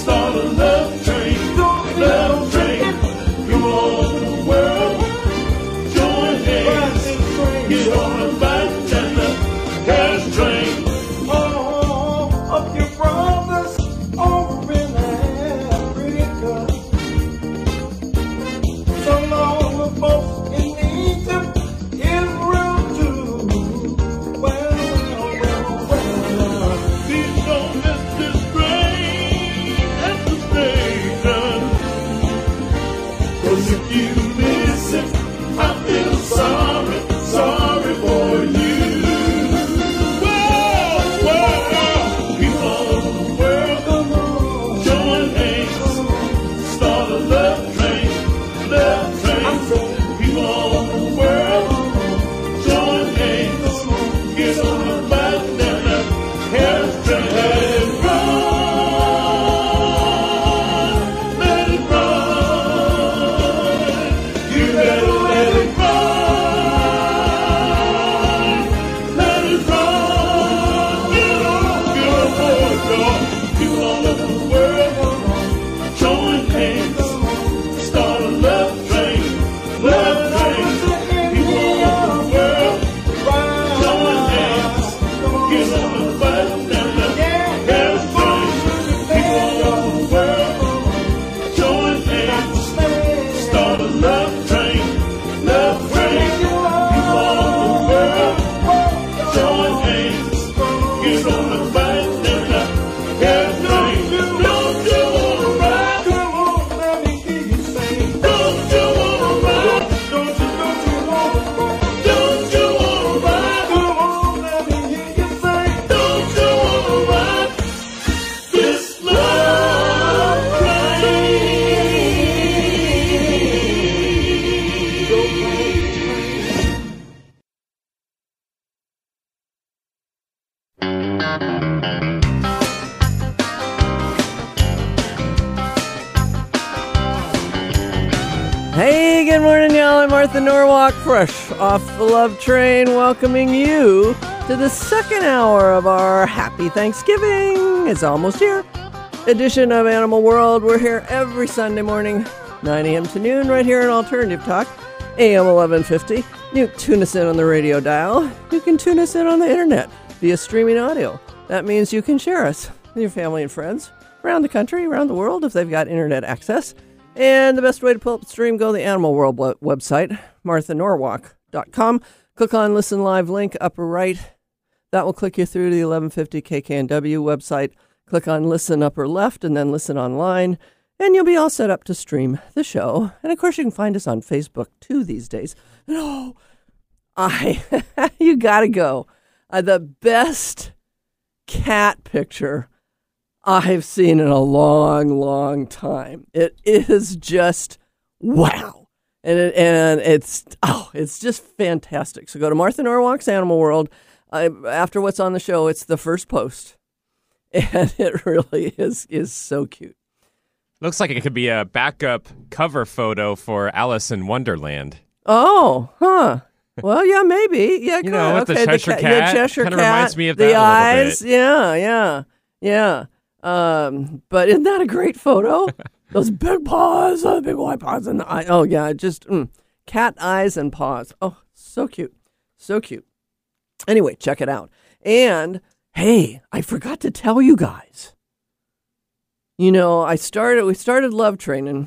Start a love train, love train. Come on the world, join hands. Get on the back and the cash train. All of your brothers over in Africa. Some of the folks in Egypt, Israel too. Well. Please don't miss this train at the station. 'Cause if you miss it, I feel sorry, sorry for you. Whoa, people of the world, join hands, start a love train, love train. People of the world, join hands, get on the back and the hair train. Let it run, let it run. You better let it run, let it run. Get on, boy, girl. People all over the world, join hands, start a love train, love train. People all over the world, join hands, get on the back and the hair train. People all over the world, join hands, start a love train, love train. People all over the world, join hands, get on the back and the hair train. Don't you wanna ride? Come on, let me hear you sing. Don't you wanna ride? Don't you wanna rock? Don't you wanna ride? Come on, let me hear you sing. Don't you wanna ride this love train? Hey, good morning, y'all. I'm Martha Norwalk, fresh off the Love Train, welcoming you to the second hour of our Happy Thanksgiving. It's almost here. Edition of Animal World. We're here every Sunday morning, 9 a.m. to noon, right here in Alternative Talk, AM 1150. You can tune us in on the radio dial. You can tune us in on the internet via streaming audio. That means you can share us with your family and friends around the country, around the world, if they've got internet access. And the best way to pull up the stream, go to the Animal World website, marthanorwalk.com. Click on Listen Live link, upper right. That will click you through to the 1150 KKNW website. Click on Listen upper left and then Listen online. And you'll be all set up to stream the show. And of course, you can find us on Facebook too these days. No, you gotta go. The best cat picture I've seen in a long, long time. It is just wow. And it's just fantastic. So go to Martha Norwalk's Animal World. After what's on the show, it's the first post. And it really is so cute. Looks like it could be a backup cover photo for Alice in Wonderland. Oh, huh. Well, yeah, maybe. Yeah, you know, with the Cheshire Cat. Yeah, Cheshire kind of Cat. reminds me of that the a little eyes. bit. Yeah. But isn't that a great photo? Those big paws, big white paws, and the eye. Oh, yeah, just cat eyes and paws. Oh, so cute. So cute. Anyway, check it out. And, hey, I forgot to tell you guys. You know, we started Love Training.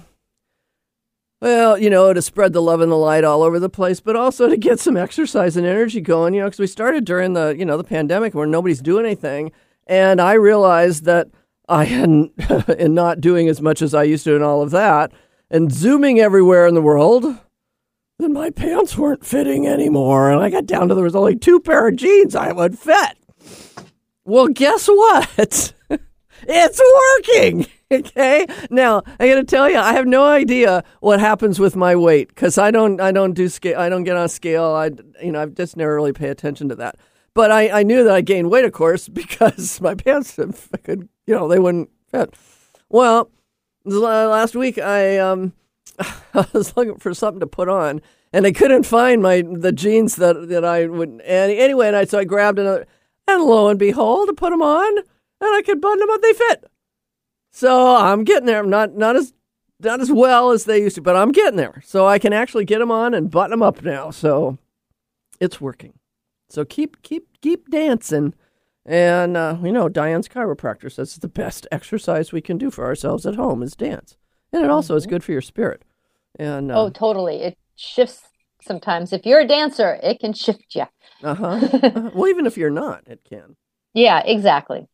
Well, you know, to spread the love and the light all over the place, but also to get some exercise and energy going, you know, because we started during the pandemic where nobody's doing anything. And I realized that I hadn't, in not doing as much as I used to and all of that, and zooming everywhere in the world, then my pants weren't fitting anymore. And I got down to there was only 2 pair of jeans I would fit. Well, guess what? It's working. Okay. Now I got to tell you, I have no idea what happens with my weight because I don't do scale. I don't get on a scale. I've just never really pay attention to that. But I knew that I gained weight, of course, because my pants could, they wouldn't fit. Well, last week I was looking for something to put on, and I couldn't find the jeans that I would. Anyway, so I grabbed another, and lo and behold, I put them on, and I could button them up. They fit. So I'm getting there. I'm not as well as they used to, but I'm getting there. So I can actually get them on and button them up now. So it's working. So keep dancing. And Diane's chiropractor says it's the best exercise we can do for ourselves at home is dance, and it also is good for your spirit. And totally, it shifts sometimes. If you're a dancer, it can shift you. Well, even if you're not, it can. Yeah, exactly.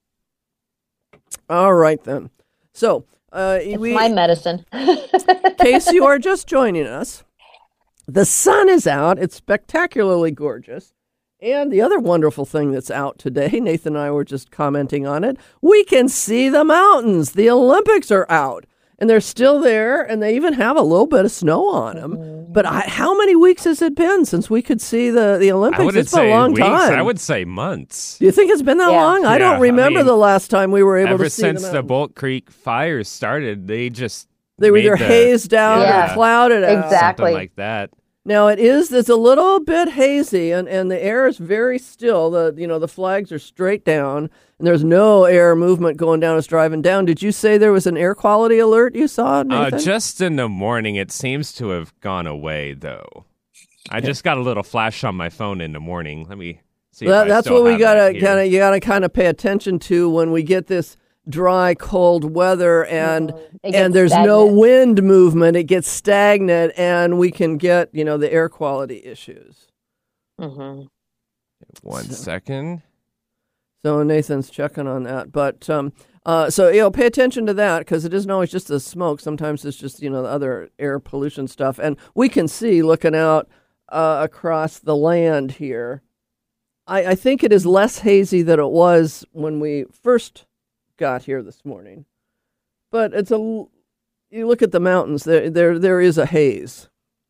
All right then. So it's my medicine. In case you are just joining us, the sun is out. It's spectacularly gorgeous. And the other wonderful thing that's out today, Nathan and I were just commenting on it, we can see the mountains. The Olympics are out, and they're still there, and they even have a little bit of snow on them. But how many weeks has it been since we could see the Olympics? It's been a long time. I would say months. Do you think it's been that long? I don't remember the last time we were able to see ever since the Bolt Creek fires started, they were either hazed out or clouded out. Exactly. Something like that. Now it's a little bit hazy and the air is very still. The flags are straight down and there's no air movement going down as driving down. Did you say there was an air quality alert you saw, Nathan? Just in the morning. It seems to have gone away though. I just got a little flash on my phone in the morning. Let me see. That's what we gotta kind of pay attention to when we get this dry, cold weather and there's stagnant. No wind movement. It gets stagnant and we can get, the air quality issues. Mm-hmm. 1 second. So Nathan's checking on that. But pay attention to that because it isn't always just the smoke. Sometimes it's just, the other air pollution stuff. And we can see looking out across the land here. I think it is less hazy than it was when we first got here this morning, but you look at the mountains, there is a haze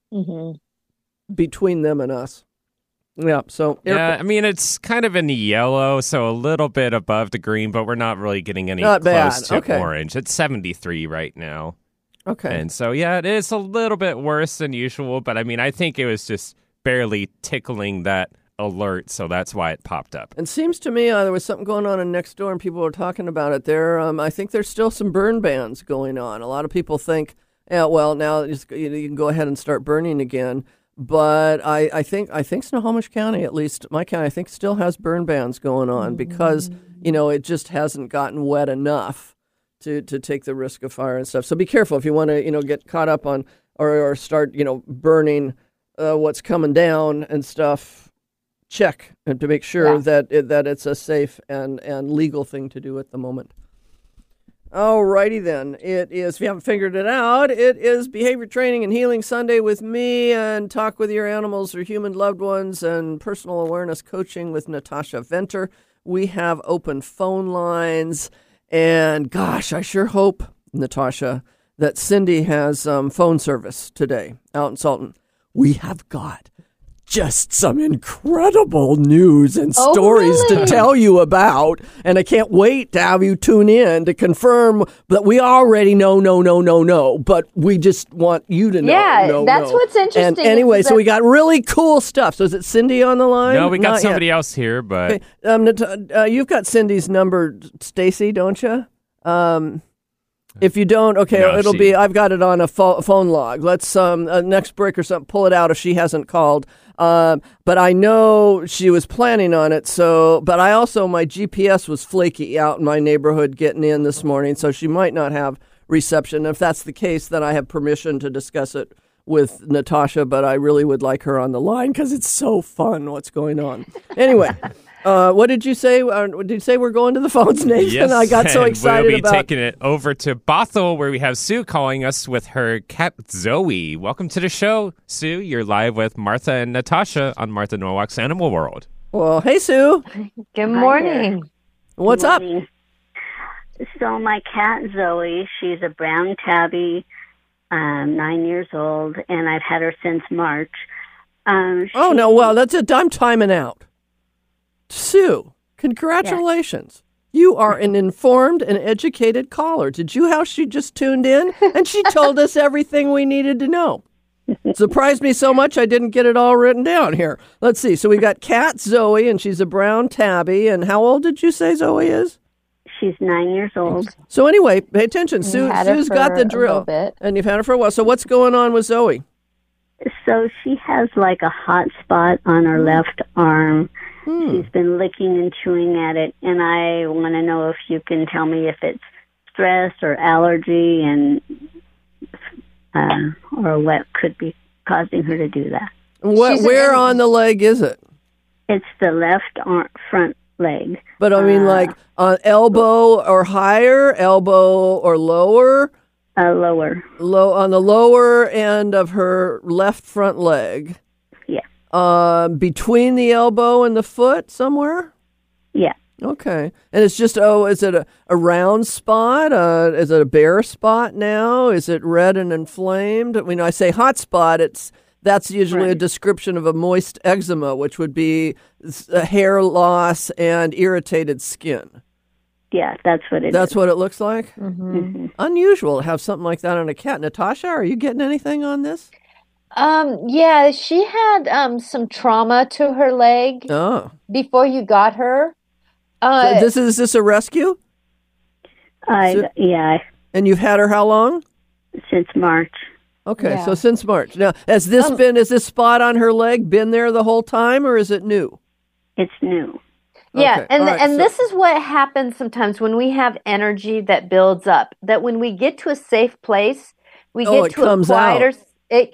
between them and us. Yeah, so it's kind of in the yellow, so a little bit above the green, but we're not really getting any close to orange. It's 73 right now. Okay. And so it is a little bit worse than usual, but I think it was just barely tickling that alert, so that's why it popped up. It seems to me there was something going on in next door and people were talking about it there. I think there's still some burn bans going on. A lot of people think, now you can go ahead and start burning again. But I think Snohomish County, at least my county, I think still has burn bans going on because, it just hasn't gotten wet enough to take the risk of fire and stuff. So be careful if you want to, get caught up on or start, burning what's coming down and stuff. Check and to make sure that it's a safe and legal thing to do at the moment. All righty then. It is, if you haven't figured it out, it is Behavior Training and Healing Sunday with me and Talk with Your Animals or Human Loved Ones and Personal Awareness Coaching with Natasha Venter. We have open phone lines and gosh, I sure hope, Natasha, that Cindy has phone service today out in Salton. We have got just some incredible news and stories to tell you about. And I can't wait to have you tune in to confirm that we already know, but we just want you to know. Yeah, that's what's interesting. And anyway, so we got really cool stuff. So is it Cindy on the line? No, we got somebody else here, but... Okay. You've got Cindy's number, Stacy, don't you? If you don't, it'll be, I've got it on a phone log. Let's, next break or something, pull it out if she hasn't called. But I know she was planning on it, but my GPS was flaky out in my neighborhood getting in this morning, so she might not have reception. If that's the case, then I have permission to discuss it with Natasha, but I really would like her on the line because it's so fun what's going on. Anyway. What did you say? Did you say we're going to the phones, Nathan? Yes, I got so excited we'll be taking it over to Bothell, where we have Sue calling us with her cat, Zoe. Welcome to the show, Sue. You're live with Martha and Natasha on Martha Norwalk's Animal World. Well, hey, Sue. Good morning. What's up? So my cat, Zoe, she's a brown tabby, 9 years old, and I've had her since March. That's it. I'm timing out. Sue, congratulations. Yes. You are an informed and educated caller. Did you how she just tuned in? And she told us everything we needed to know. Surprised me so much I didn't get it all written down here. Let's see. So we got cat Zoe, and she's a brown tabby. And how old did you say Zoe is? She's 9 years old. So anyway, pay attention. had her Sue's for got the a drill, little bit. and you've had her for a while. So what's going on with Zoe? So she has like a hot spot on her left arm. She's been licking and chewing at it, and I want to know if you can tell me if it's stress or allergy, and or what could be causing her to do that. Where on the leg is it? It's the left front leg. But I mean, like on elbow or higher, elbow or lower. Lower. On the lower end of her left front leg. Yeah. Between the elbow and the foot somewhere? Yeah. Okay. And it's just, is it a round spot? Is it a bare spot now? Is it red and inflamed? When I say hot spot, that's usually a description of a moist eczema, which would be hair loss and irritated skin. Yeah, that's what it is. That's what it looks like? Mm-hmm. Unusual to have something like that on a cat. Natasha, are you getting anything on this? Yeah, she had some trauma to her leg before you got her. So is this a rescue? Yeah. And you've had her how long? Since March. Okay, Yeah. so since March. Now, has this spot on her leg been there the whole time, or is it new? It's new. Yeah, Okay, all right, so- this is what happens sometimes when we have energy that builds up. That when we get to a safe place, we get it to a comes quieter. out.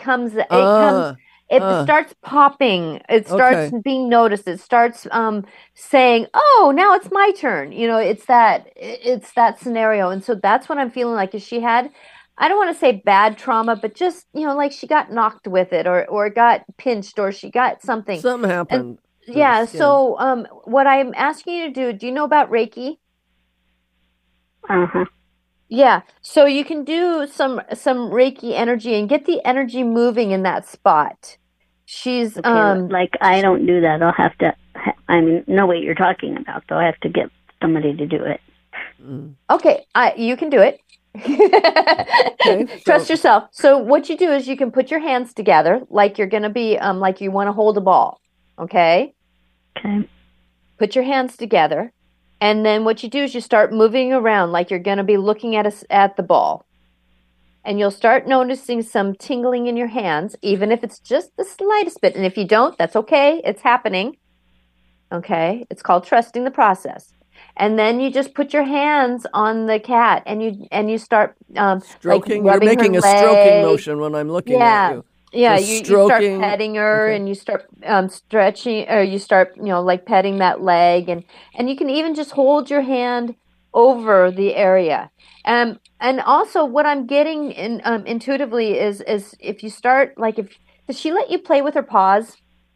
It starts popping. It starts Okay. being noticed. It starts saying, "Oh, now it's my turn." It's that scenario, and so that's what I'm feeling like. Is she had, I don't want to say bad trauma, but just like she got knocked with it, or got pinched, or she got something. Something happened. to the Yeah. skin. So, what I'm asking you to do you know about Reiki? Uh-huh. Yeah. So you can do some Reiki energy and get the energy moving in that spot. She's Okay, like I don't do that. I'll have to, know what you're talking about, though. I have to get somebody to do it. okay. You can do it. Trust yourself. So what you do is you can put your hands together like you're going to be like you want to hold a ball. Okay. Okay. Put your hands together. And then what you do is you start moving around like you're going to be looking at the ball. And you'll start noticing some tingling in your hands, even if it's just the slightest bit. And if you don't, that's okay. It's happening. Okay? It's called trusting the process. And then you just put your hands on the cat and you start Stroking. like You're rubbing making her a stroking leg. motion when I'm looking at you. Yeah, So you start stroking- petting her okay. and you start stretching, or you start, like petting that leg, and you can even just hold your hand over the area. And also what I'm getting intuitively is if you start, does she let you play with her paws?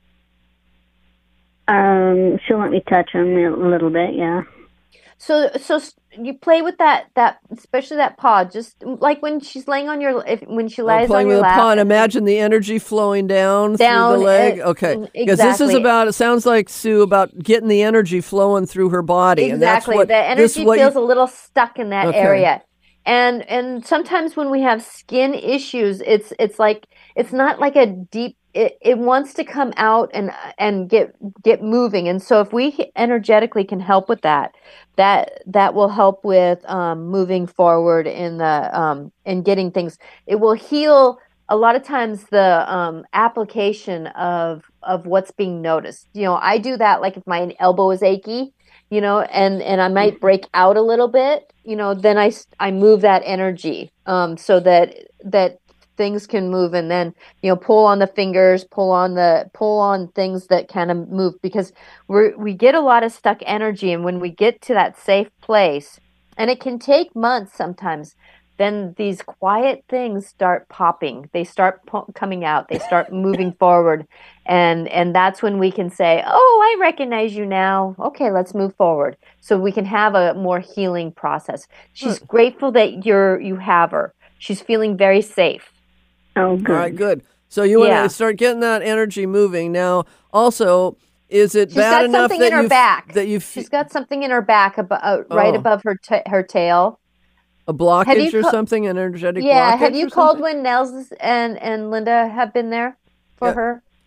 She'll let me touch them a little bit, yeah. So you play with that especially that paw, just like when she's laying on when she lies playing on your with lap. a paw, and imagine the energy flowing down through Down, the leg. Okay, because this is exactly. it sounds like, Sue, about getting the energy flowing through her body. Exactly. And that's what, the energy feels a little stuck in that Okay. area. And sometimes when we have skin issues, it's like, it's not like a deep, it wants to come out and get moving. And so if we energetically can help with that will help with moving forward in the and getting things. It will heal a lot of times the application of what's being noticed. I do that, like if my elbow is achy, and I might break out a little bit, then I move that energy so that things can move, and then pull on the fingers, pull on things that kind of move, because we get a lot of stuck energy, and when we get to that safe place, and it can take months sometimes, then these quiet things start popping. They start coming out. They start moving forward, and that's when we can say, "Oh, I recognize you now. Okay, let's move forward." So we can have a more healing process. She's grateful that you have her. She's feeling very safe. Oh, good. All right, good. So you want to start getting that energy moving now. Also, is it She's bad got enough something that in her you back. that you She's got something in her back right above her tail. a blockage you or ca- something, an energetic Yeah, blockage? have you or called something? when Nels and Linda have been there for her?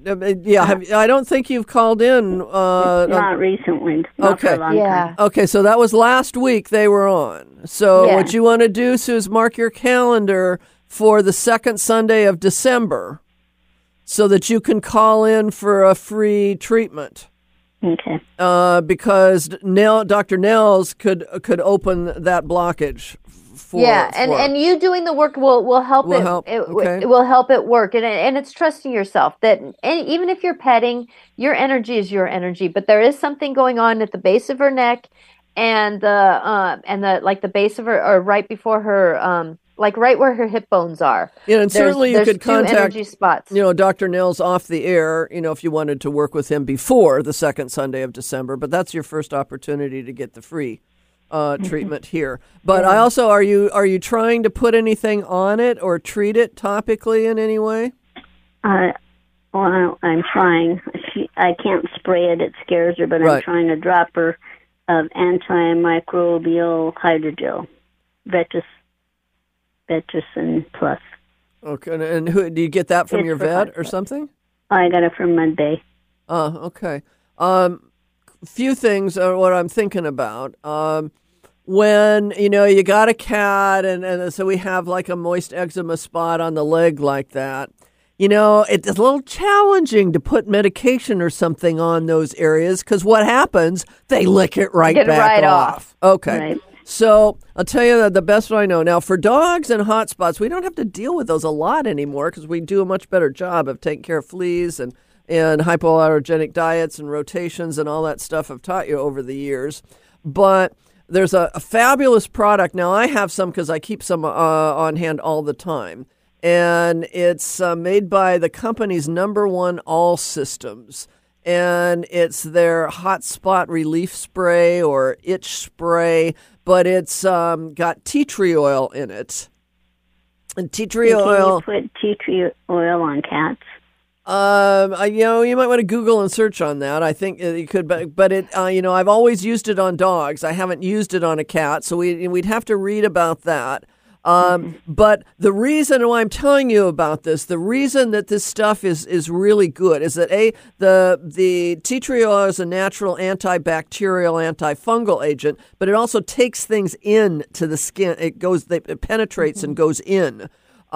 Yeah, I don't think you've called in. Not recently. Not for Okay. a long time. Okay, so that was last week they were on. So Yeah. what you want to do, Sue, is mark your calendar for the second Sunday of December so that you can call in for a free treatment. Okay. Because Dr. Nels could open that blockage. And you doing the work will help Will it. help, okay. It will help it work, and it's trusting yourself that even if you're petting, your energy is your energy, but there is something going on at the base of her neck, and the like the base of her, or right before her, like right where her hip bones are. Yeah, and certainly you there's could two contact energy spots. Dr. Nels off the air, if you wanted to work with him before the second Sunday of December, but that's your first opportunity to get the free treatment here. But I also, are you trying to put anything on it or treat it topically in any way? Well, I'm trying. I can't spray it; it scares her. But I'm Right. trying to drop her of antimicrobial hydrogel, Vetricin Plus. Okay, and who do you get that from It's your for vet or hospital. something? I got it from Monday. Okay. Few things are what I'm thinking about. When, you got a cat and so we have like a moist eczema spot on the leg like that, it's a little challenging to put medication or something on those areas because what happens? They lick it right Get it back right off. Okay. Right. So I'll tell you that the best I know. Now, for dogs and hot spots, we don't have to deal with those a lot anymore because we do a much better job of taking care of fleas and hypoallergenic diets and rotations and all that stuff I've taught you over the years. But there's a fabulous product. Now, I have some because I keep some on hand all the time. And it's made by the company's number one All Systems. And it's their hot spot relief spray or itch spray, but it's got tea tree oil in it. And tea tree oil. Can you put tea tree oil on cats? You might want to Google and search on that. I think you could, but it, I've always used it on dogs. I haven't used it on a cat, so we'd have to read about that. But the reason why I'm telling you about this, the reason that this stuff is really good is that the tea tree oil is a natural antibacterial, antifungal agent, but it also takes things into the skin. It penetrates and goes in.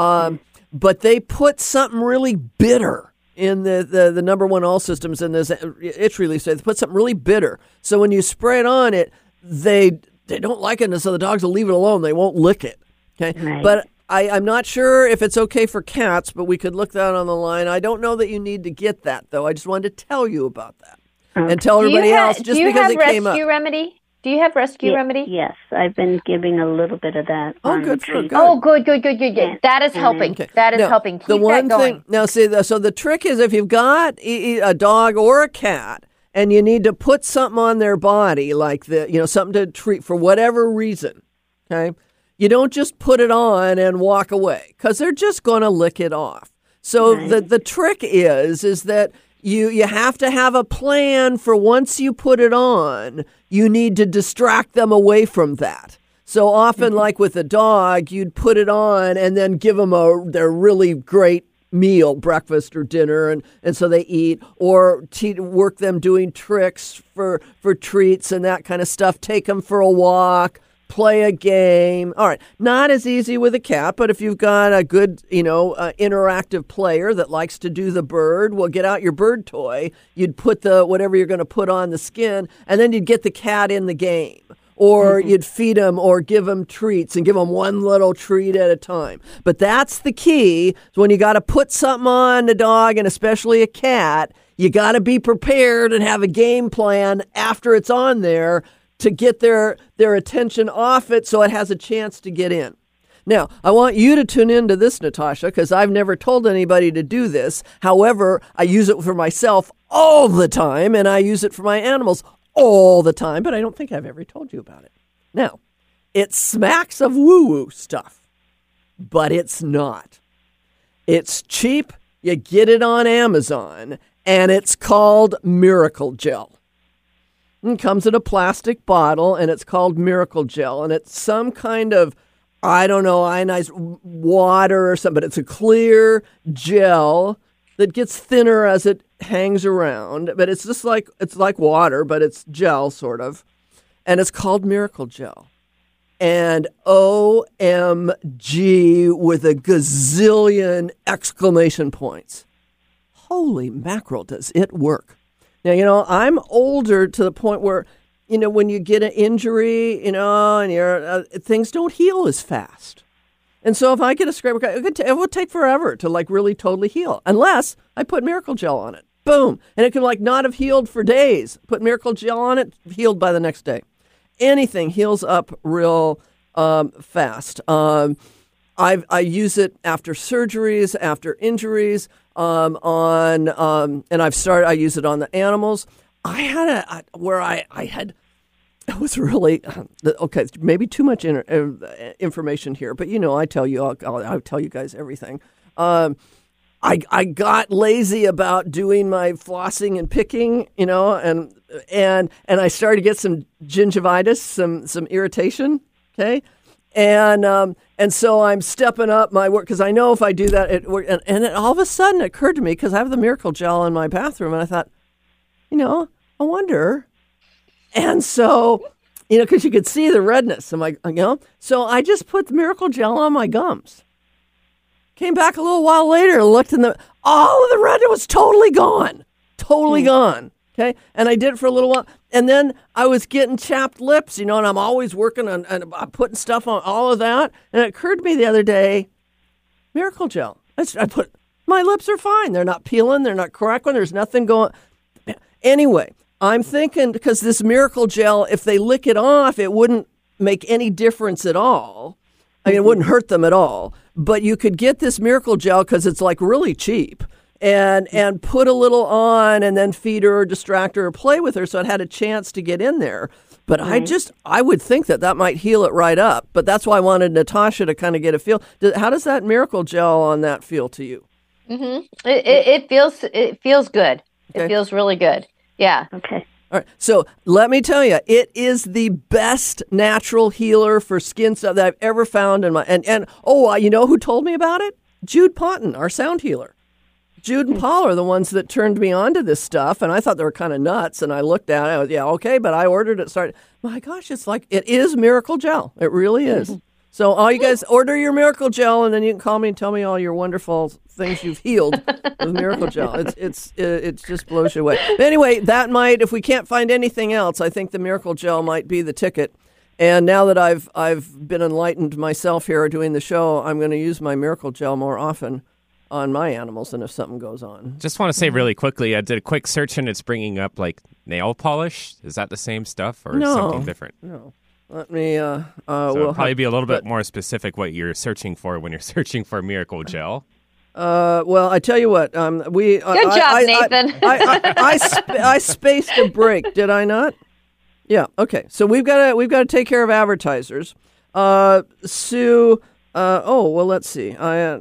But they put something really bitter in the number one All Systems in this itch relief. They put something really bitter. So when you spray it on it, they don't like it, and so the dogs will leave it alone. They won't lick it. Okay, Right. but I'm not sure if it's okay for cats, but we could look that on the line. I don't know that you need to get that, though. I just wanted to tell you about that and tell everybody else just because it came up. Rescue Remedy? Do you have Rescue Remedy? Yes, I've been giving a little bit of that. Oh, on good the for treat. good. Oh, good. That is helping. Okay. That is Now, helping. Keep the one that going. thing now, so the trick is if you've got a dog or a cat and you need to put something on their body, like something to treat for whatever reason, okay, you don't just put it on and walk away because they're just going to lick it off. So the trick is that you have to have a plan for once you put it on, you need to distract them away from that. So often, like with a dog, you'd put it on and then give them their really great meal, breakfast or dinner, and so they eat, or work them doing tricks for treats and that kind of stuff. Take them for a walk, play a game. All right, not as easy with a cat, but if you've got a good, interactive player that likes to do the bird, well, get out your bird toy. You'd put whatever you're going to put on the skin, and then you'd get the cat in the game. Or you'd feed them or give them treats and give them one little treat at a time. But that's the key. So when you got to put something on a dog and especially a cat, you got to be prepared and have a game plan after it's on there to get their attention off it so it has a chance to get in. Now, I want you to tune into this, Natasha, because I've never told anybody to do this. However, I use it for myself all the time, and I use it for my animals all the time, but I don't think I've ever told you about it. Now, it smacks of woo-woo stuff, but it's not. It's cheap. You get it on Amazon, and it's called Miracle Gel. It comes in a plastic bottle, and it's called Miracle Gel, and it's some kind of, ionized water or something, but it's a clear gel that gets thinner as it hangs around, but it's like water, but it's gel sort of, and it's called Miracle Gel. And OMG with a gazillion exclamation points. Holy mackerel, does it work? Now, I'm older to the point where, when you get an injury, and things don't heal as fast. And so if I get a scrape, it will take forever to really totally heal, unless I put Miracle Gel on it. Boom. And it can not have healed for days. Put Miracle Gel on it, healed by the next day. Anything heals up real fast. I use it after surgeries, after injuries, and I use it on the animals. I had it was really, okay, maybe too much information here, but I tell you, I'll tell you guys everything. I got lazy about doing my flossing and picking, and I started to get some gingivitis, some irritation. Okay. And so I'm stepping up my work because I know if I do that, it works. And it, all of a sudden it occurred to me, because I have the Miracle Gel in my bathroom, and I thought, I wonder. And so, because you could see the redness. I'm like, so I just put the Miracle Gel on my gums. Came back a little while later, looked all of the redness was totally gone. Totally gone. Okay. And I did it for a little while. And then I was getting chapped lips, and I'm always working on and putting stuff on all of that. And it occurred to me the other day, Miracle Gel. My lips are fine. They're not peeling. They're not crackling. There's nothing going. Anyway, I'm thinking, because this Miracle Gel, if they lick it off, it wouldn't make any difference at all. I mean, it wouldn't hurt them at all. But you could get this Miracle Gel because it's really cheap, and put a little on, and then feed her or distract her or play with her, so it had a chance to get in there. But I would think that might heal it right up. But that's why I wanted Natasha to kind of get a feel. How does that Miracle Gel on that feel to you? Mm-hmm. It feels good. Okay. It feels really good. Yeah. Okay. All right. So let me tell you, it is the best natural healer for skin stuff that I've ever found in my. You know who told me about it? Jude Ponton, our sound healer. Jude and Paul are the ones that turned me on to this stuff, and I thought they were kind of nuts. And I looked at it, I was, okay, but I ordered it. My gosh, it is Miracle Gel. It really is. So all you guys, order your Miracle Gel, and then you can call me and tell me all your wonderful things you've healed with Miracle Gel. It just blows you away. But anyway, that might, if we can't find anything else, I think the Miracle Gel might be the ticket. And now that I've been enlightened myself here doing the show, I'm going to use my Miracle Gel more often on my animals than if something goes on. Just want to say really quickly, I did a quick search and it's bringing up nail polish. Is that the same stuff or something different? No. Let me, so it'll probably be a little bit more specific what you're searching for when you're searching for Miracle Gel. Well, I tell you what, good job, Nathan. I spaced a break, did I not? Yeah. Okay. So we've got to take care of advertisers. Sue. Let's see.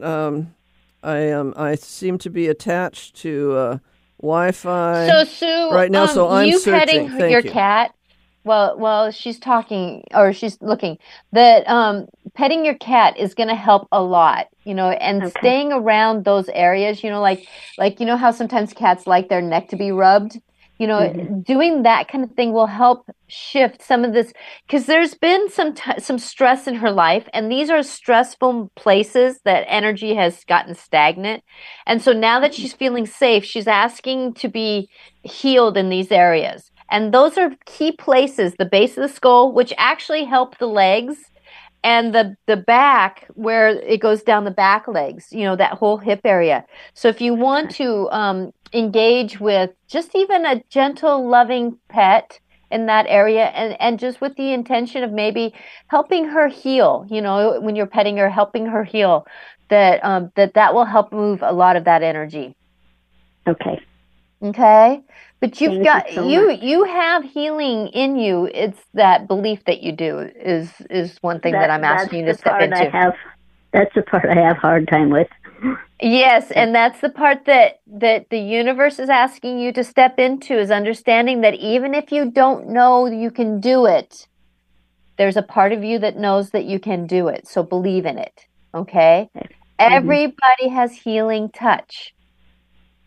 I seem to be attached to Wi-Fi. So Sue, right now, so I'm you searching. petting your cat. Well, she's talking or she's looking. That petting your cat is going to help a lot, and staying around those areas, like how sometimes cats like their neck to be rubbed. Doing that kind of thing will help shift some of this, because there's been some stress in her life, and these are stressful places that energy has gotten stagnant. And so now that she's feeling safe, she's asking to be healed in these areas. And those are key places, the base of the skull, which actually help the legs, and the back, where it goes down the back legs, that whole hip area. So if you want to engage with just even a gentle, loving pet in that area, and just with the intention of maybe helping her heal, when you're petting her, helping her heal, that will help move a lot of that energy. Okay. Okay. But you you have healing in you. It's that belief that you do is one thing that I'm asking you to step into. That's the part I have a hard time with. Yes, and that's the part that the universe is asking you to step into, is understanding that even if you don't know you can do it, there's a part of you that knows that you can do it. So believe in it. Okay? Everybody has healing touch.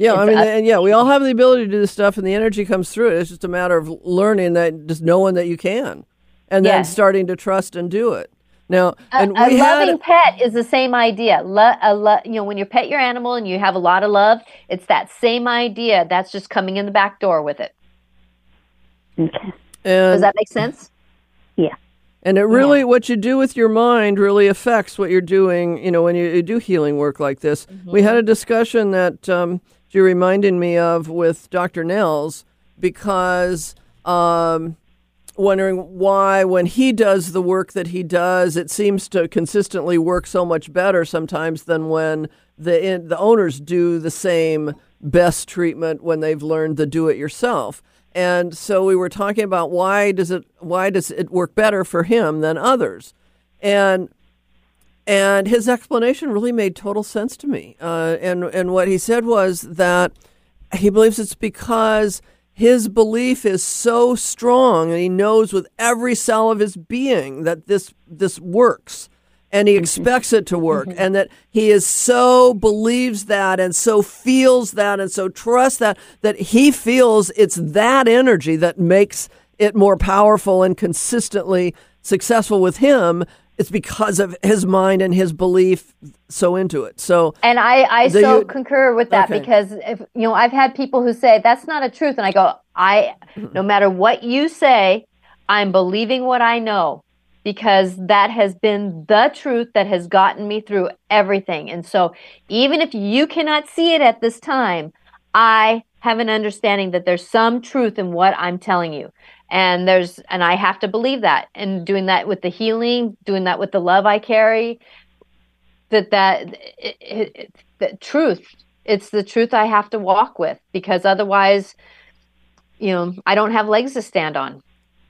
Yeah, I It's mean, us- and yeah, we all have the ability to do this stuff, and the energy comes through it. It's just a matter of learning that, just knowing that you can, and then Yeah. starting to trust and do it. Now, and a we loving had pet is the same idea. When you pet your animal and you have a lot of love, it's that same idea. That's just coming in the back door with it. Okay. Does and that make sense? Yeah. and it really what you do with your mind really affects what you're doing. You know, when you do healing work like this, we had a discussion that you're reminding me of with Dr. Nels because. Wondering why, when he does the work that he does, it seems to consistently work so much better sometimes than when the owners do the same best treatment when they've learned the do-it-yourself. And so we were talking about why does it work better for him than others, and his explanation really made total sense to me. And what he said was that he believes it's because his belief is so strong, and he knows with every cell of his being that this works, and he expects it to work, and that he is so believes that, and so feels that, and so trusts that he feels it's that energy that makes it more powerful and consistently successful with him. It's because of his mind and his belief so into it. So, And I concur with that Okay. because I've had people who say that's not a truth, and I go, no matter what you say, I'm believing what I know because that has been the truth that has gotten me through everything. And so, even if you cannot see it at this time, I have an understanding that there's some truth in what I'm telling you. And I have to believe that, and doing that with the healing, doing that with the love I carry, the truth, it's the truth I have to walk with, because otherwise, I don't have legs to stand on.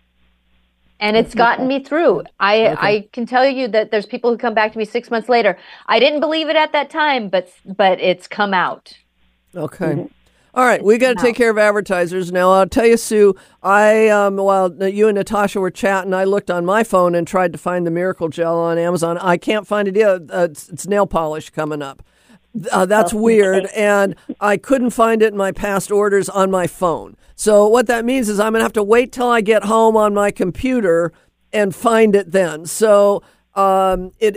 And it's gotten me through. I can tell you that there's people who come back to me 6 months later. I didn't believe it at that time, but it's come out. okay. All right, we got to take care of advertisers now. I'll tell you, Sue. While you and Natasha were chatting, I looked on my phone and tried to find the Miracle Gel on Amazon. I can't find it yet. It's nail polish coming up. That's weird, and I couldn't find it in my past orders on my phone. So what that means is I'm gonna have to wait till I get home on my computer and find it then. So. It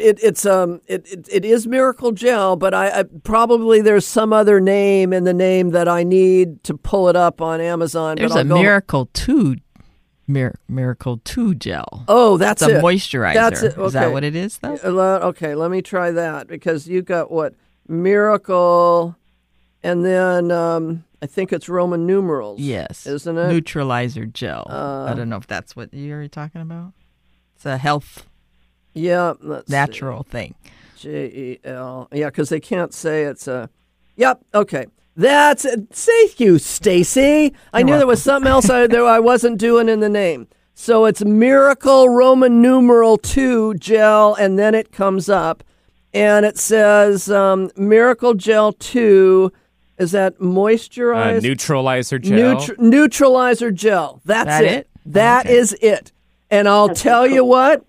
is Miracle Gel, but I probably there's some other name in the name that I need to pull it up on Amazon. There's but a Miracle 2 Miracle 2 gel. Oh, that's it's a it. moisturizer. That's it. Is that what it is, though? Okay, let me try that, because you got what? Miracle, and then I think it's Roman numerals. Yes. Isn't it? Neutralizer gel. I don't know if that's what you're talking about. It's a health Yeah. Let's natural thing. Gel. Yeah, because they can't say it's a. Yep. Okay. That's it. Thank you, Stacy. I knew there was something else I wasn't doing in the name. So it's Miracle Roman numeral 2 gel, and then it comes up, and it says Miracle Gel 2. Is that moisturized? Neutralizer gel. Neutralizer gel. That's That it. it? That Okay. is it. And I'll tell you what.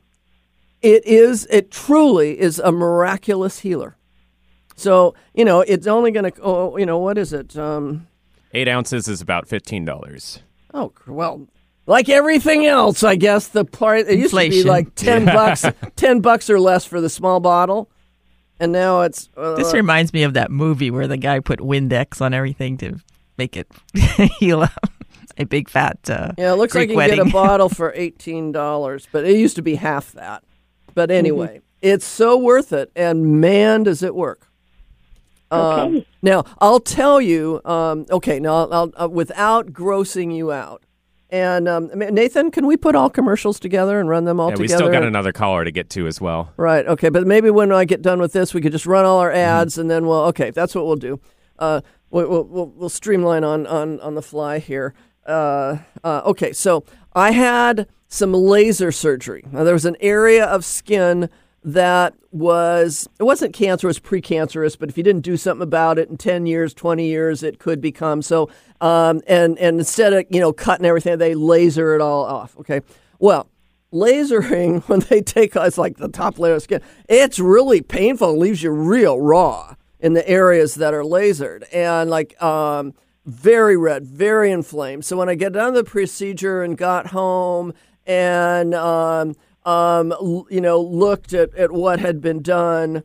It truly is a miraculous healer. So, it's only going to, what is it? 8 ounces is about $15. Oh, well, like everything else, I guess it used to be Inflation. like $10, $10 or less for the small bottle. And now it's, This reminds me of that movie where the guy put Windex on everything to make it heal up. A big fat it looks Greek like you wedding. can get a bottle for $18, but it used to be half that. But anyway, it's so worth it, and man, does it work. Okay. Now, I'll tell you, I'll without grossing you out. And Nathan, can we put all commercials together and run them all Yeah, together? we still got another caller to get to as well. Right, okay, but maybe when I get done with this, we could just run all our ads, and then that's what we'll do. We'll streamline on the fly here. Okay, so I had some laser surgery. Now, there was an area of skin that it wasn't cancer, it was precancerous, but if you didn't do something about it in 10 years, 20 years, it could become so. And instead of, cutting everything, they laser it all off. Okay. Well, lasering, when they take, it's like the top layer of skin, it's really painful. It leaves you real raw. in the areas that are lasered, and like very red, very inflamed. So when I get done the procedure and got home and looked at what had been done,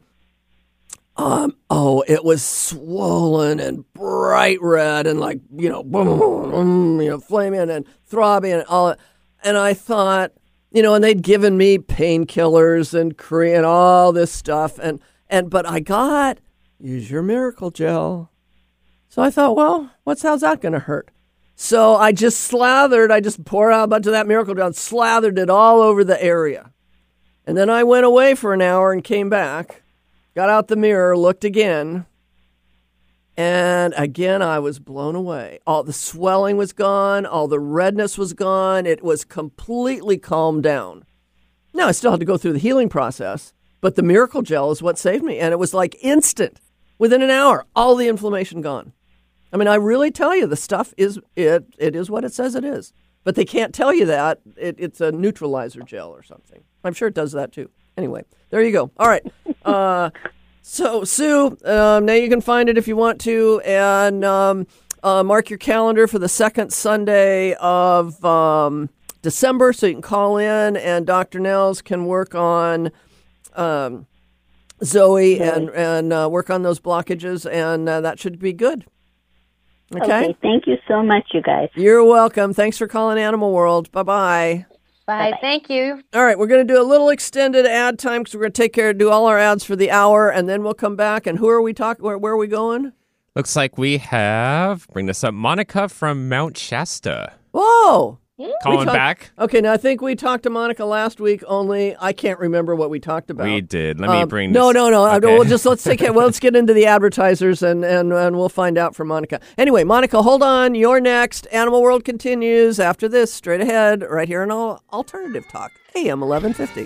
it was swollen and bright red and like flaming and throbbing and all. And I thought, and they'd given me painkillers and Korean, all this stuff, but I got use your miracle gel. So I thought, well, how's that going to hurt? So I just poured out a bunch of that miracle gel and slathered it all over the area. And then I went away for an hour and came back, got out the mirror, looked again, and again I was blown away. All the swelling was gone, all the redness was gone. It was completely calmed down. Now I still had to go through the healing process, but the miracle gel is what saved me, and it was like instant. Within an hour, all the inflammation gone. I mean, I really tell you, the stuff is it is what it says it is. But they can't tell you that. It's a neutralizer gel or something. I'm sure it does that too. Anyway, there you go. All right. So, Sue, now you can find it if you want to. And mark your calendar for the second Sunday of December so you can call in and Dr. Nels can work on Zoe and work on those blockages, and that should be good. Okay? Thank you so much, you guys. You're welcome. Thanks for calling Animal World. Bye-bye. Bye. Thank you. All right, we're going to do a little extended ad time because we're going to do all our ads for the hour, and then we'll come back. And who are we talking? Where are we going? Looks like we have, bring this up, Monica from Mount Shasta. Whoa. Calling back. Okay, now I think we talked to Monica last week, only I can't remember what we talked about. We did. Let me bring this. No. Okay. Let's get into the advertisers and we'll find out from Monica. Anyway, Monica, hold on. You're next. Animal World continues after this, straight ahead, right here on Alternative Talk, AM 1150.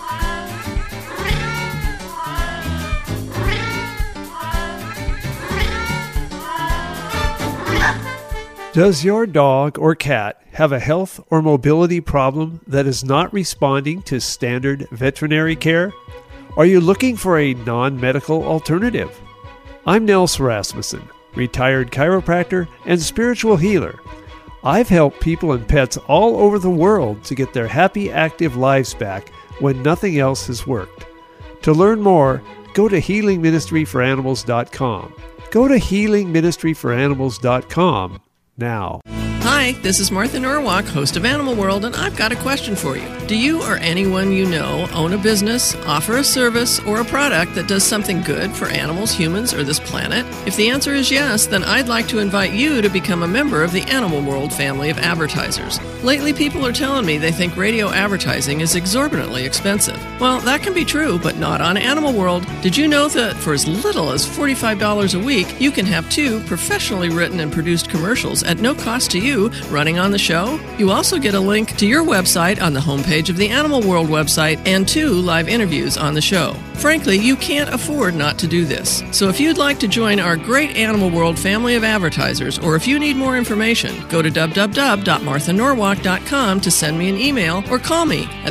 Does your dog or cat have a health or mobility problem that is not responding to standard veterinary care? Are you looking for a non-medical alternative? I'm Nels Rasmussen, retired chiropractor and spiritual healer. I've helped people and pets all over the world to get their happy, active lives back when nothing else has worked. To learn more, go to healingministryforanimals.com. Go to healingministryforanimals.com now. Hi, this is Martha Norwalk, host of Animal World, and I've got a question for you. Do you or anyone you know own a business, offer a service, or a product that does something good for animals, humans, or this planet? If the answer is yes, then I'd like to invite you to become a member of the Animal World family of advertisers. Lately, people are telling me they think radio advertising is exorbitantly expensive. Well, that can be true, but not on Animal World. Did you know that for as little as $45 a week, you can have 2 professionally written and produced commercials at no cost to you running on the show? You also get a link to your website on the homepage of the Animal World website and 2 live interviews on the show. Frankly, you can't afford not to do this. So if you'd like to join our great Animal World family of advertisers, or if you need more information, go to www.marthanorwalk.com to send me an email or call me at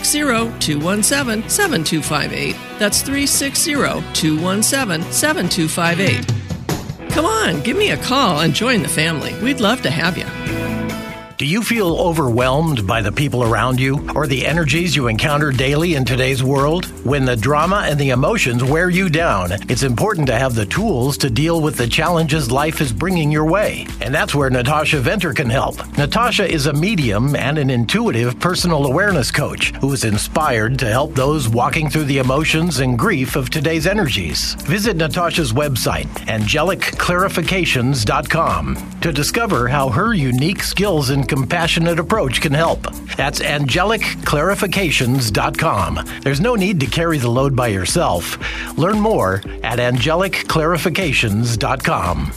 360-217-7258. That's 360-217-7258. Come on, give me a call and join the family. We'd love to have you. Do you feel overwhelmed by the people around you or the energies you encounter daily in today's world? When the drama and the emotions wear you down, it's important to have the tools to deal with the challenges life is bringing your way. And that's where Natasha Venter can help. Natasha is a medium and an intuitive personal awareness coach who is inspired to help those walking through the emotions and grief of today's energies. Visit Natasha's website, angelicclarifications.com, to discover how her unique skills and compassionate approach can help. That's angelicclarifications.com. There's no need to carry the load by yourself. Learn more at angelicclarifications.com.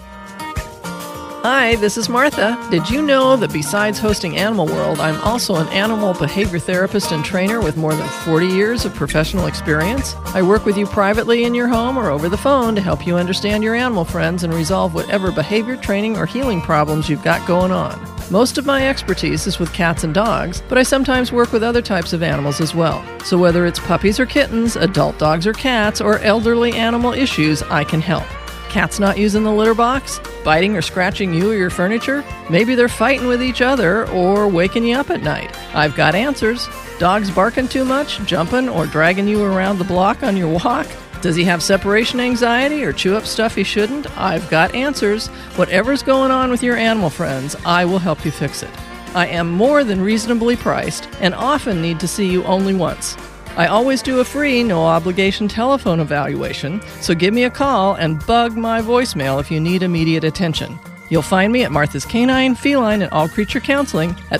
Hi, this is Martha. Did you know that besides hosting Animal World, I'm also an animal behavior therapist and trainer with more than 40 years of professional experience? I work with you privately in your home or over the phone to help you understand your animal friends and resolve whatever behavior, training, or healing problems you've got going on. Most of my expertise is with cats and dogs, but I sometimes work with other types of animals as well. So whether it's puppies or kittens, adult dogs or cats, or elderly animal issues, I can help. Cats not using the litter box? Biting or scratching you or your furniture? Maybe they're fighting with each other or waking you up at night. I've got answers. Dogs barking too much, jumping or dragging you around the block on your walk? Does he have separation anxiety or chew up stuff he shouldn't? I've got answers. Whatever's going on with your animal friends, I will help you fix it. I am more than reasonably priced and often need to see you only once. I always do a free, no-obligation telephone evaluation, so give me a call and bug my voicemail if you need immediate attention. You'll find me at Martha's Canine, Feline, and All Creature Counseling at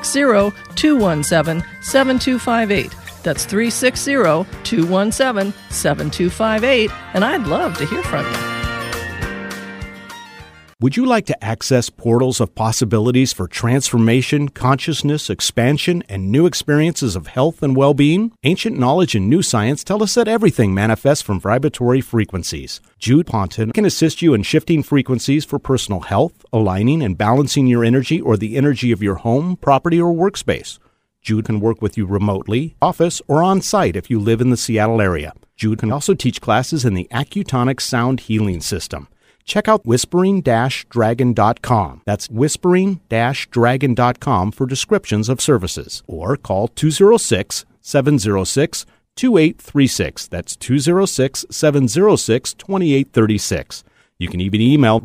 360-217-7258. That's 360-217-7258, and I'd love to hear from you. Would you like to access portals of possibilities for transformation, consciousness, expansion, and new experiences of health and well-being? Ancient knowledge and new science tell us that everything manifests from vibratory frequencies. Jude Ponton can assist you in shifting frequencies for personal health, aligning and balancing your energy or the energy of your home, property, or workspace. Jude can work with you remotely, office, or on-site if you live in the Seattle area. Jude can also teach classes in the Accutonic Sound Healing System. Check out whispering-dragon.com. That's whispering-dragon.com for descriptions of services. Or call 206-706-2836. That's 206-706-2836. You can even email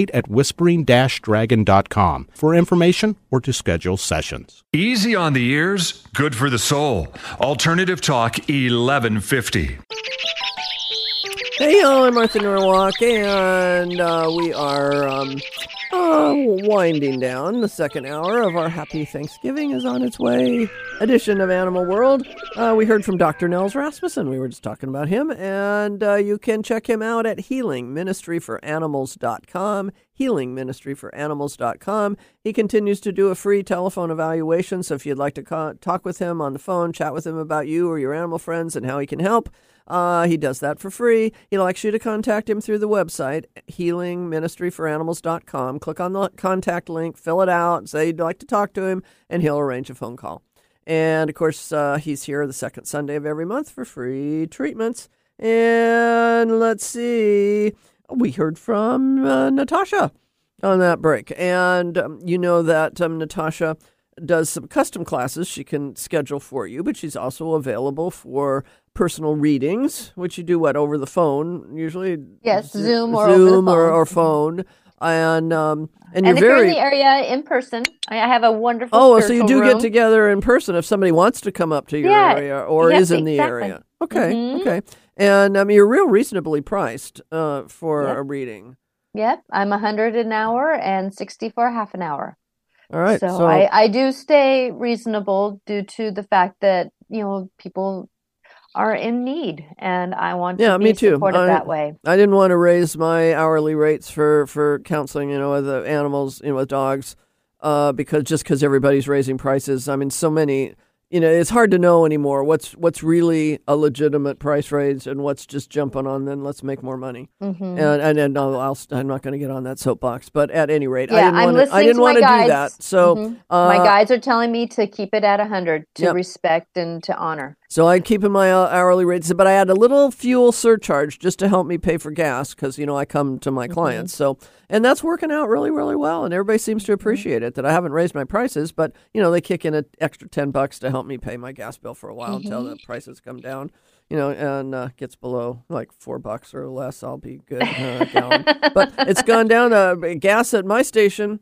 resonate@whispering-dragon.com for information or to schedule sessions. Easy on the ears, good for the soul. Alternative Talk 1150. Hey y'all, I'm Martha Norwalk, and we are winding down. The second hour of our Happy Thanksgiving is on its way edition of Animal World. We heard from Dr. Nels Rasmussen. We were just talking about him, and you can check him out at healingministryforanimals.com, healingministryforanimals.com. He continues to do a free telephone evaluation, so if you'd like to talk with him on the phone, chat with him about you or your animal friends and how he can help, he does that for free. He likes you to contact him through the website, healingministryforanimals.com. Click on the contact link, fill it out, say you'd like to talk to him, and he'll arrange a phone call. And, of course, he's here the second Sunday of every month for free treatments. And let's see, we heard from Natasha on that break. And you know that Natasha does some custom classes she can schedule for you, but she's also available for personal readings, which you do, over the phone, usually? Yes, Zoom or over the phone. or phone. And you're if you're in the area in person, I have a wonderful so you do room. get together in person if somebody wants to come up to your area or is in the area. Okay, okay. And you're real reasonably priced for a reading. Yep, I'm $100 an hour and $60 for half an hour. All right. So I do stay reasonable due to the fact that, people are in need, and I want to be supported that way. I didn't want to raise my hourly rates for counseling, with the animals, with dogs, because everybody's raising prices. I mean, so many, it's hard to know anymore what's really a legitimate price raise and what's just jumping on, then let's make more money. Mm-hmm. And I'm not going to get on that soapbox, but at any rate, I didn't want to do that. So my guides are telling me to keep it at 100 to respect and to honor. So I keep in my hourly rates, but I add a little fuel surcharge just to help me pay for gas because, I come to my clients. So, and that's working out really, really well. And everybody seems to appreciate it that I haven't raised my prices, but, they kick in an extra $10 to help me pay my gas bill for a while until the prices come down, and gets below like $4 or less. I'll be good. Gallon. But it's gone down. Gas at my station,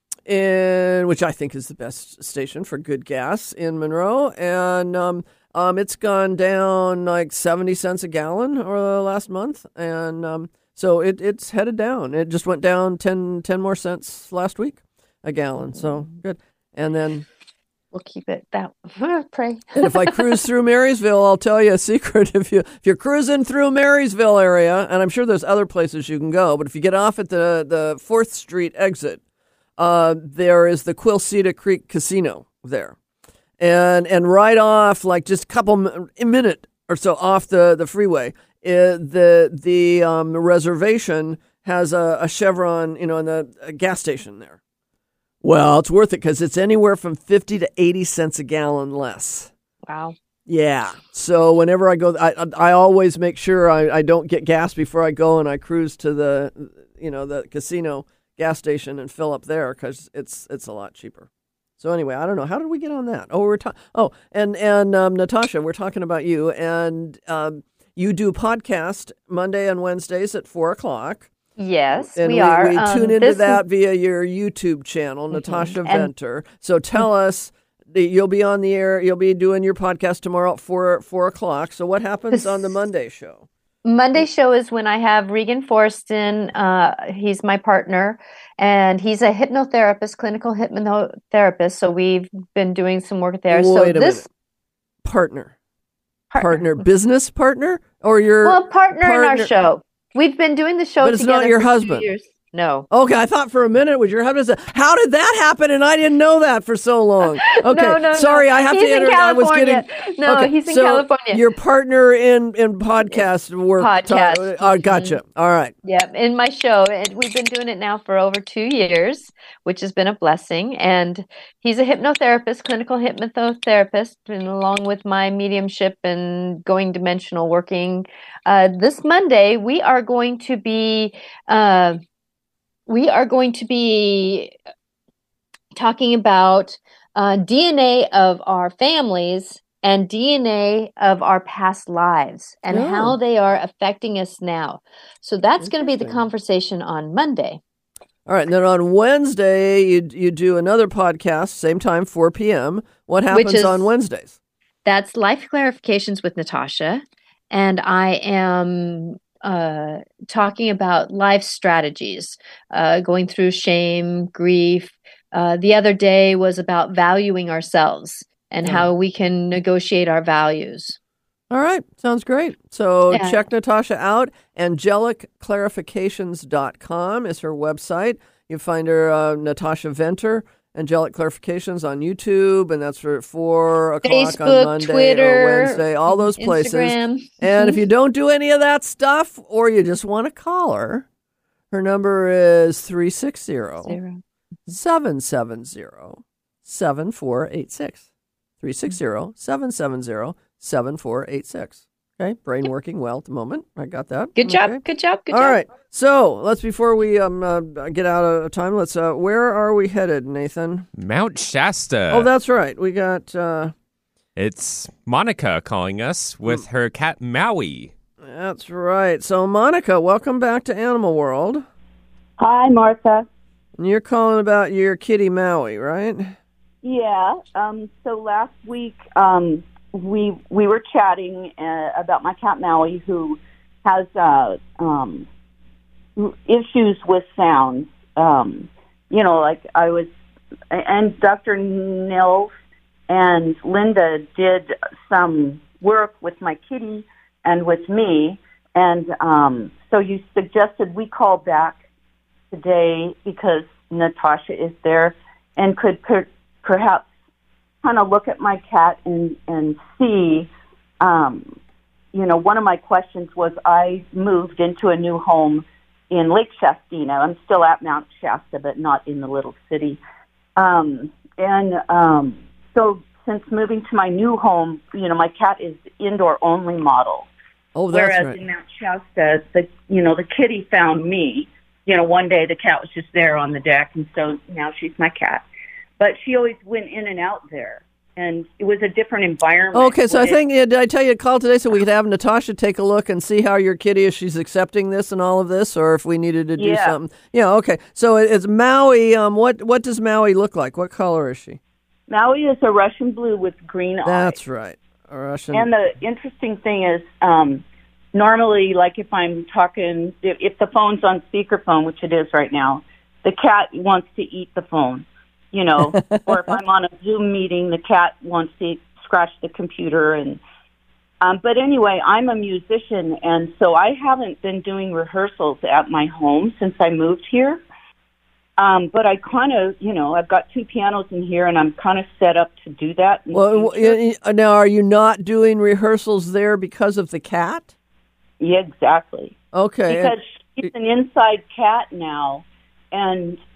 which I think is the best station for good gas in Monroe. And, it's gone down like 70 cents a gallon over the last month. And so it's headed down. It just went down 10 more cents last week a gallon. So good. And then we'll keep it that. Pray. And if I cruise through Marysville, I'll tell you a secret. If you're cruising through Marysville area, and I'm sure there's other places you can go, but if you get off at the 4th Street exit, there is the Quilceda Creek Casino there. And right off, like just a minute or so off the freeway, the reservation has a Chevron, and a gas station there, Well, it's worth it because it's anywhere from 50 to 80 cents a gallon less. Wow. Yeah. So whenever I go, I always make sure I don't get gas before I go, and I cruise to the casino gas station and fill up there because it's a lot cheaper. So anyway, I don't know. How did we get on that? And Natasha, we're talking about you, and you do podcast Monday and Wednesdays at 4:00. Yes, and we are. We tune into that via your YouTube channel, Natasha Venter. So tell us, you'll be on the air. You'll be doing your podcast tomorrow at 4:00. So what happens on the Monday show? Monday show is when I have Regan Forston. He's my partner, and he's a hypnotherapist, clinical hypnotherapist. So we've been doing some work there. Wait a minute. Partner, business partner, or your partner in our show. We've been doing the show but it's together not your for husband. 2 years. No. Okay, I thought for a minute it was your husband. How did that happen? And I didn't know that for so long. Okay, no, sorry, I have he's to enter. In California. He's in California. Your partner in podcast work. Podcast. Gotcha. All right. Yeah, in my show, and we've been doing it now for over 2 years, which has been a blessing. And he's a hypnotherapist, clinical hypnotherapist, and along with my mediumship and going dimensional working. This Monday, we are going to be talking about DNA of our families and DNA of our past lives and how they are affecting us now. So that's going to be the conversation on Monday. All right. And then on Wednesday, you do another podcast, same time, 4 p.m. What happens on Wednesdays? That's Life Clarifications with Natasha. And I am talking about life strategies, going through shame, grief. The other day was about valuing ourselves and how we can negotiate our values. All right. Sounds great. So check Natasha out. AngelicClarifications.com is her website. You find her, Natasha Venter, Angelic Clarifications on YouTube, and that's for 4:00 Facebook, on Monday Twitter, or Wednesday, all those places. Instagram. And if you don't do any of that stuff, or you just want to call her, her number is 360-770-7486. 360-770-7486. Okay, brain working well at the moment. I got that. Good job. All right. So before we get out of time, let's. Where are we headed, Nathan? Mount Shasta. Oh, that's right. We got. It's Monica calling us with her cat Maui. That's right. So Monica, welcome back to Animal World. Hi, Martha. And you're calling about your kitty Maui, right? Yeah. So last week, we were chatting about my cat Maui, who has issues with sounds. Like I was, and Dr. Nils and Linda did some work with my kitty and with me, and so you suggested we call back today because Natasha is there and could perhaps kind of look at my cat and see, one of my questions was I moved into a new home in Lake Shastina. I'm still at Mount Shasta, but not in the little city. So since moving to my new home, my cat is indoor only model. Oh, that's Whereas right. in Mount Shasta, the kitty found me. One day the cat was just there on the deck, and so now she's my cat. But she always went in and out there, and it was a different environment. Okay, so I think, did I tell you to call today so we could have Natasha take a look and see how your kitty is, she's accepting this and all of this, or if we needed to do something? Yeah, okay. So it's Maui. What does Maui look like? What color is she? Maui is a Russian blue with green eyes. That's right. A Russian. And the interesting thing is, normally, like if I'm talking, if the phone's on speakerphone, which it is right now, the cat wants to eat the phone. Or if I'm on a Zoom meeting, the cat wants to scratch the computer. And but anyway, I'm a musician, and so I haven't been doing rehearsals at my home since I moved here. But I kind of, I've got 2 pianos in here, and I'm kind of set up to do that. Well, now, are you not doing rehearsals there because of the cat? Yeah, exactly. Okay. Because she's an inside cat now, and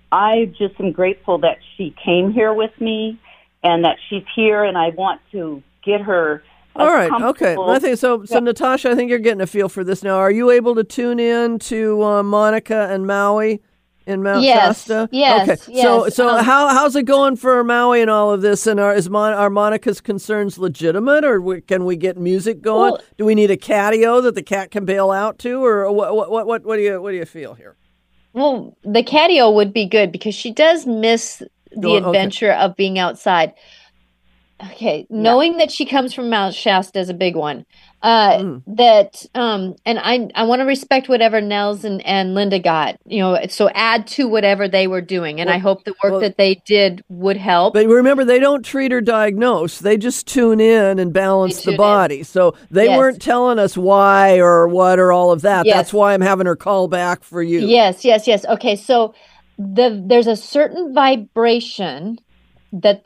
I just am grateful that she came here with me and that she's here, and I want to get her. All right. Okay. I think so. So Natasha, I think you're getting a feel for this now. Are you able to tune in to Monica and Maui in Mount Shasta? Yes. Okay. Yes. So how's it going for Maui and all of this? And are Monica's concerns legitimate, or can we get music going? Well, do we need a catio that the cat can bail out to, or what do you feel here? Well, the catio would be good because she does miss the adventure of being outside. Okay, knowing that she comes from Mount Shasta is a big one. And I want to respect whatever Nels and Linda got, so add to whatever they were doing. And I hope the work that they did would help. But remember, they don't treat or diagnose. They just tune in and balance the body. So they weren't telling us why or what or all of that. Yes. That's why I'm having her call back for you. Yes. Okay, so there's a certain vibration that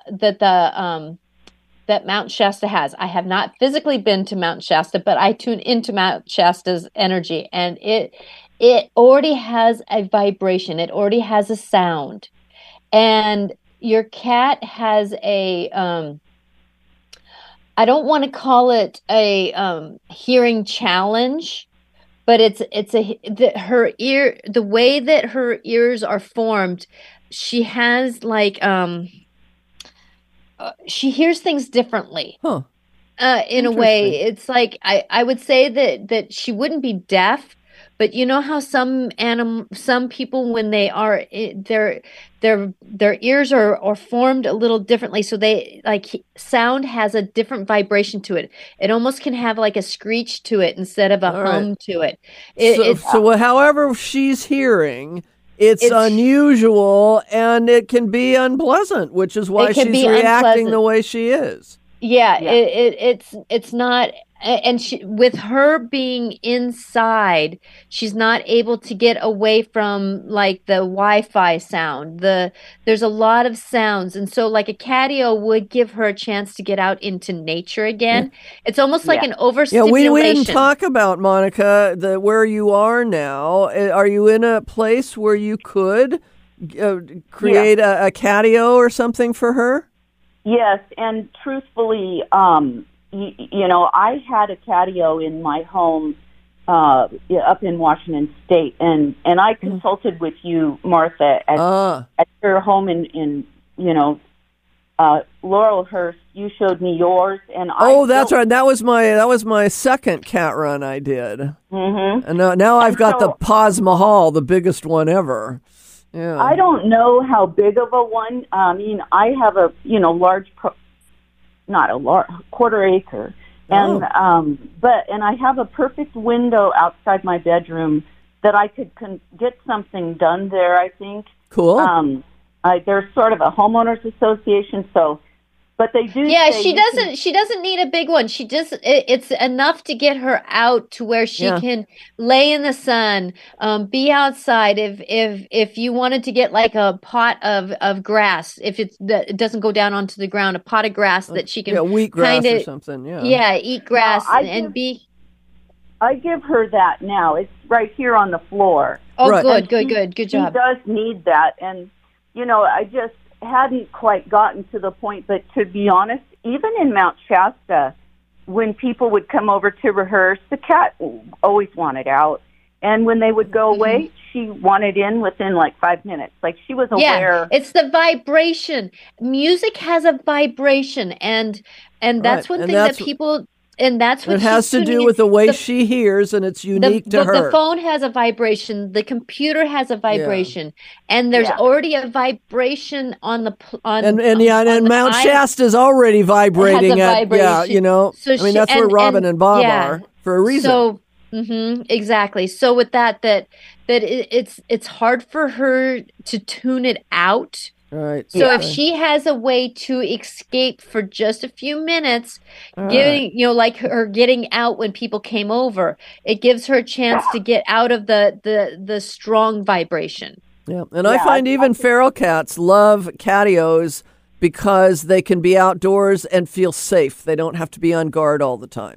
that Mount Shasta has. I have not physically been to Mount Shasta, but I tune into Mount Shasta's energy, and it already has a vibration. It already has a sound, and your cat has a I don't want to call it a hearing challenge, but the way that her ears are formed, she has like she hears things differently. In a way, it's like I would say that she wouldn't be deaf, but you know how some people, when they are their ears are formed a little differently, so they sound has a different vibration to it. It almost can have like a screech to it instead of a hum to it. So however she's hearing, it's unusual, and it can be unpleasant, which is why she's reacting the way she is. Yeah. It's not, and with her being inside, she's not able to get away from like the Wi-Fi sound. There's a lot of sounds, and so like a catio would give her a chance to get out into nature again. It's almost like an overstimulation. Yeah, we didn't talk about, Monica, where you are now. Are you in a place where you could create a catio or something for her? Yes, and truthfully, I had a catio in my home up in Washington State, and I consulted with you, Martha, at your home in Laurelhurst. You showed me yours, and that's right. That was my second cat run I did. Mm-hmm. And now I've got the Taj Mahal, the biggest one ever. Yeah. I don't know how big of a one. I mean, I have a quarter acre, and and I have a perfect window outside my bedroom that I could get something done there. I think. Cool. There's sort of a homeowners association, but they do. Yeah, she doesn't need a big one. It's enough to get her out to where she can lay in the sun, be outside. If you wanted to get like a pot of grass, if it doesn't go down onto the ground, a pot of grass that she can wheatgrass or something. Eat grass be. I give her that now. It's right here on the floor. Oh, right. Good job. She does need that, and I just hadn't quite gotten to the point, but to be honest, even in Mount Shasta, when people would come over to rehearse, the cat always wanted out. And when they would go away, she wanted in within like 5 minutes. Like she was aware. Yeah, it's the vibration. Music has a vibration, and that's one thing that people... And that's what it has to do with the way she hears, and it's unique to her. The phone has a vibration. The computer has a vibration, and there's already a vibration on the Mount Shasta is already vibrating. So that's where Robin and Bob are for a reason. So exactly. So with that it's hard for her to tune it out. Right. So if she has a way to escape for just a few minutes, like her getting out when people came over, it gives her a chance to get out of the strong vibration. Yeah, and I find even feral cats love catios because they can be outdoors and feel safe. They don't have to be on guard all the time.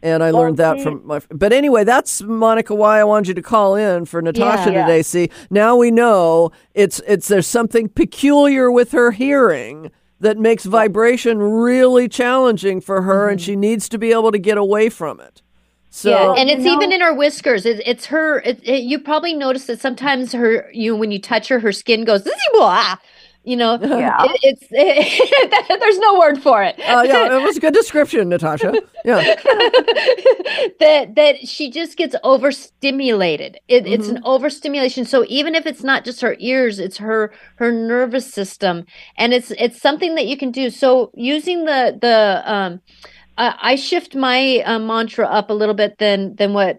And I learned that from my. But anyway, that's, Monica, why I wanted you to call in for Natasha today. See, now we know there's something peculiar with her hearing that makes vibration really challenging for her, and she needs to be able to get away from it. So, and it's even in her whiskers. It's her. You probably notice that sometimes when you touch her skin goes. You know, there's no word for it. Yeah, it was a good description, Natasha. Yeah, that she just gets overstimulated. It's an overstimulation. So even if it's not just her ears, it's her nervous system, and it's something that you can do. So using I shift my mantra up a little bit than what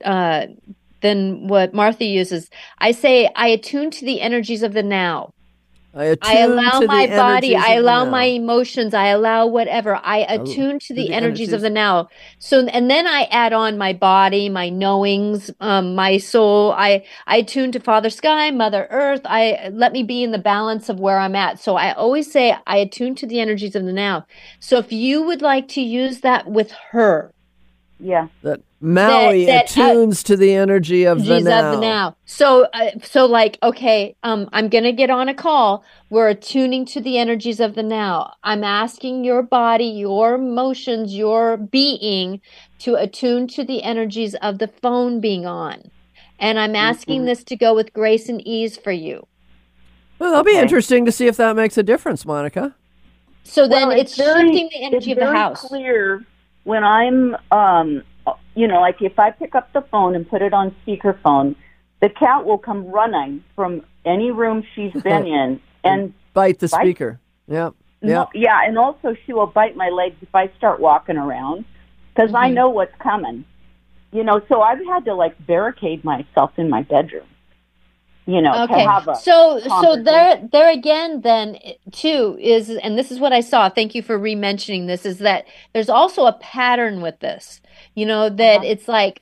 Martha uses. I say I attune to the energies of the now. I allow my body, I allow my emotions, I allow whatever. I attune to the energies of the now. So, and then I add on my body, my knowings, my soul. I attune to Father Sky, Mother Earth. Let me be in the balance of where I'm at. So I always say I attune to the energies of the now. So if you would like to use that with her. Yeah. That Maui attunes to the energy of the now. So like, okay, I'm going to get on a call. We're attuning to the energies of the now. I'm asking your body, your emotions, your being to attune to the energies of the phone being on. And I'm asking this to go with grace and ease for you. Well, that'll be interesting to see if that makes a difference, Monica. So then it's shifting the energy of the house. It's very clear when I'm, like if I pick up the phone and put it on speakerphone, the cat will come running from any room she's been in and bite the speaker. Yeah. Yeah, and also she will bite my legs if I start walking around because I know what's coming. So I've had to barricade myself in my bedroom. To have a so there again then too is, and this is what I saw, thank you for re-mentioning this, is that there's also a pattern with this, that it's like,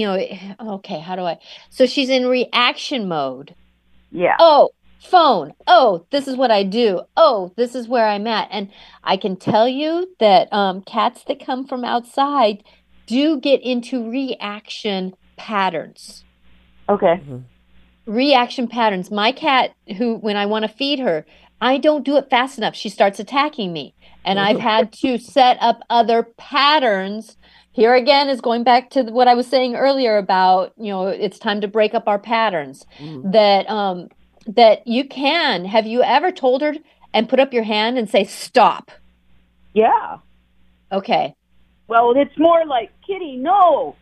okay, how do I, so she's in reaction mode. Yeah. Oh, phone. Oh, this is what I do. Oh, this is where I'm at. And I can tell you that cats that come from outside do get into reaction patterns. Okay. Reaction patterns. My cat, when I want to feed her, I don't do it fast enough. She starts attacking me. And I've had to set up other patterns. Here again is going back to what I was saying earlier about, it's time to break up our patterns. That you can. Have you ever told her and put up your hand and say, stop? Yeah. Okay. Well, it's more like, Kitty, no.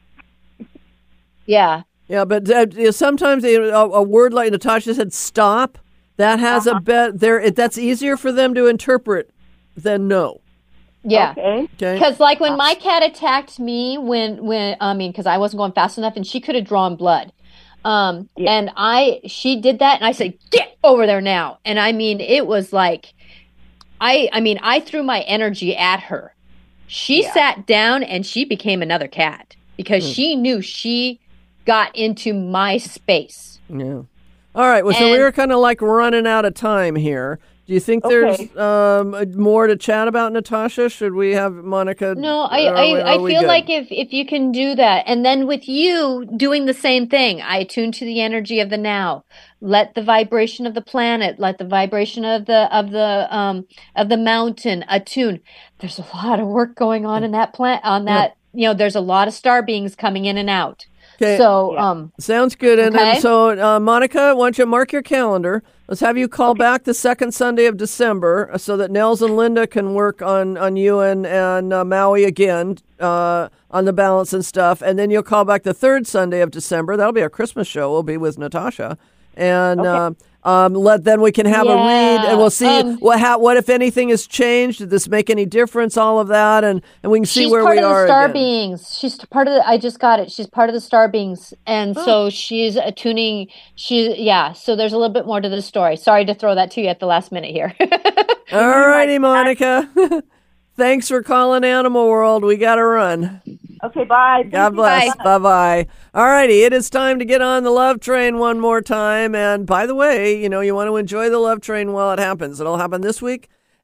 Yeah. Yeah, but sometimes a word like Natasha said, stop, that has a bet there. That's easier for them to interpret than no. Yeah. Okay. Because when my cat attacked me, because I wasn't going fast enough, and she could have drawn blood. And she did that, and I said, get over there now. And it was like, I threw my energy at her. She sat down and she became another cat because she knew she got into my space. Yeah. All right. Well, so we're kind of running out of time here. Do you think there's more to chat about, Natasha? Should we have Monica? No, I feel like if you can do that, and then with you doing the same thing, I attune to the energy of the now. Let the vibration of the planet, let the vibration of the mountain attune. There's a lot of work going on in that there's a lot of star beings coming in and out. Okay. So, sounds good. And so, Monica, why don't you mark your calendar? Let's have you call back the second Sunday of December so that Nels and Linda can work on you and Maui again on the balance and stuff. And then you'll call back the third Sunday of December. That'll be our Christmas show. We'll be with Natasha. And then we can have a read, and we'll see what if anything has changed. Did this make any difference? All of that, and we can see where we are. She's part of the star beings. She's part of the. I just got it. She's part of the star beings, and so she's attuning. So there's a little bit more to the story. Sorry to throw that to you at the last minute here. All righty, Monica. Thanks for calling Animal World. We got to run. Okay, bye. God bless. Bye-bye. All righty, it is time to get on the Love Train one more time. And by the way, you want to enjoy the Love Train while it happens. It'll happen this week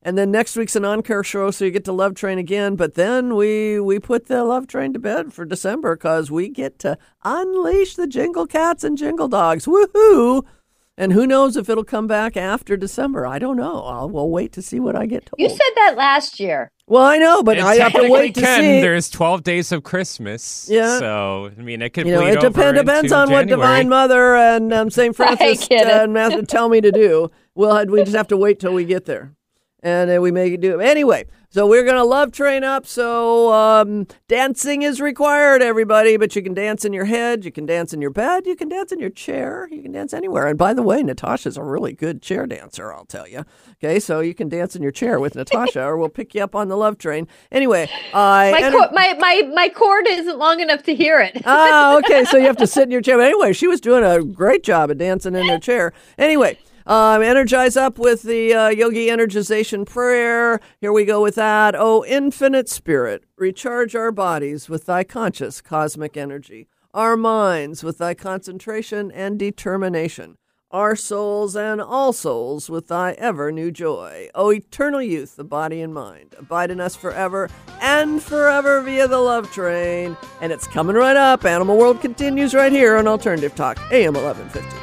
And then next week's an encore show, so you get to Love Train again. But then we put the Love Train to bed for December because we get to unleash the Jingle Cats and Jingle Dogs. Woohoo! And who knows if it'll come back after December. I don't know. We'll wait to see what I get told. You said that last year. Well, I know, but I have to wait to see. There's 12 days of Christmas. Yeah. So, I mean, it could bleed over depends on what Divine Mother and St. Francis and Matthew tell me to do. We just have to wait till we get there. And we may do it. Anyway, so we're going to Love Train up. So dancing is required, everybody. But you can dance in your head. You can dance in your bed. You can dance in your chair. You can dance anywhere. And by the way, Natasha's a really good chair dancer, I'll tell you. Okay, so you can dance in your chair with Natasha, or we'll pick you up on the Love Train. Anyway, my cord isn't long enough to hear it. Okay, so you have to sit in your chair. But anyway, she was doing a great job of dancing in her chair. Anyway. Energize up with the Yogi Energization Prayer. Here we go with that. Oh, infinite spirit, recharge our bodies with thy conscious cosmic energy, our minds with thy concentration and determination, our souls and all souls with thy ever new joy. O eternal youth, the body and mind, abide in us forever and forever via the Love Train. And it's coming right up. Animal World continues right here on Alternative Talk, AM 1150.